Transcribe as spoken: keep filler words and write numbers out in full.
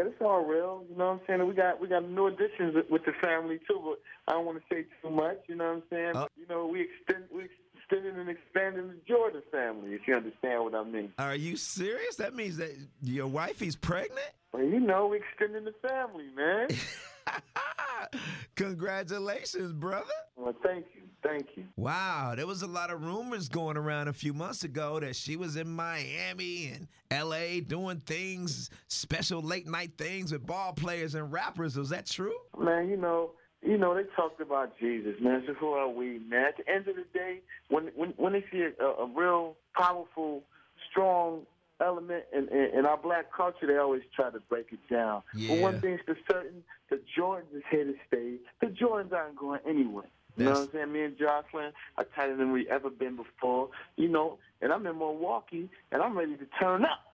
Yeah, it's all real. You know what I'm saying? And we got we got new additions with with the family too, but I don't want to say too much. You know what I'm saying? Oh. But, you know, we extend we extended and expanded the Jordan family. If you understand what I mean. Are you serious? That means that your wifey's pregnant? Well, you know, we extending the family, man. Congratulations, brother. Well, thank you, thank you. Wow, there was a lot of rumors going around a few months ago that she was in Miami and L A doing things, special late night things with ball players and rappers. Was that true? Man, you know, you know, they talked about Jesus, man. So who are we, man? At the end of the day, when when when they see a, a real powerful, strong element in, in, in our black culture, they always try to break it down. Yeah. But one thing's for certain, the Jordans is here to stay. The Jordans aren't going anywhere. You know That's- what I'm saying? Me and Jocelyn are tighter than we ever been before. You know, and I'm in Milwaukee, and I'm ready to turn up.